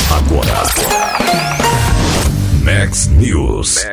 Agora. Max News.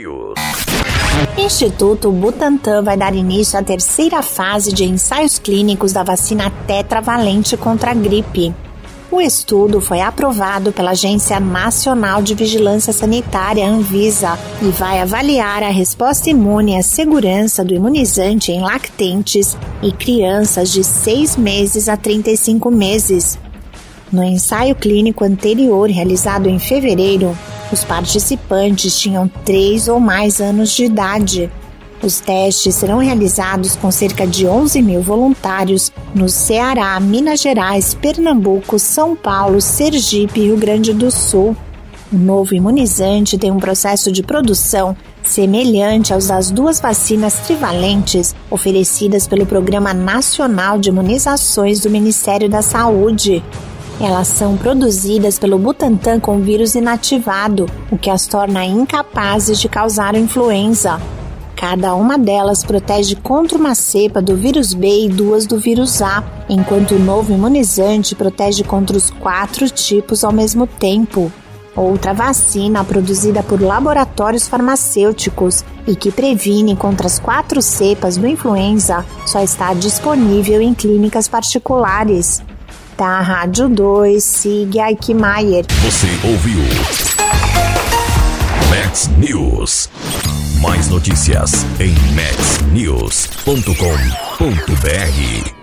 Instituto Butantan vai dar início à terceira fase de ensaios clínicos da vacina tetravalente contra a gripe. O estudo foi aprovado pela Agência Nacional de Vigilância Sanitária, Anvisa, e vai avaliar a resposta imune e a segurança do imunizante em lactentes e crianças de 6 meses a 35 meses. No ensaio clínico anterior, realizado em fevereiro, os participantes tinham 3 ou mais anos de idade. Os testes serão realizados com cerca de 11 mil voluntários no Ceará, Minas Gerais, Pernambuco, São Paulo, Sergipe e Rio Grande do Sul. O novo imunizante tem um processo de produção semelhante aos das 2 vacinas trivalentes oferecidas pelo Programa Nacional de Imunizações do Ministério da Saúde. Elas são produzidas pelo Butantan com vírus inativado, o que as torna incapazes de causar influenza. Cada uma delas protege contra uma cepa do vírus B e 2 do vírus A, enquanto o novo imunizante protege contra os 4 tipos ao mesmo tempo. Outra vacina produzida por laboratórios farmacêuticos e que previne contra as 4 cepas do influenza só está disponível em clínicas particulares. Da Rádio 2, Sig Aikmaier. Você ouviu Max News. Mais notícias em maxnews.com.br.